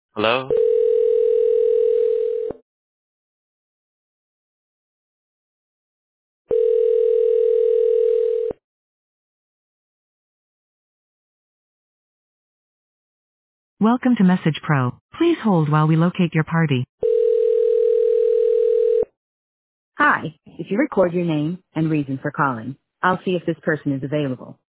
Hello? Welcome to Message Pro. Please hold while we locate your party. Hi, if you record your name and reason for calling, I'll see if this person is available.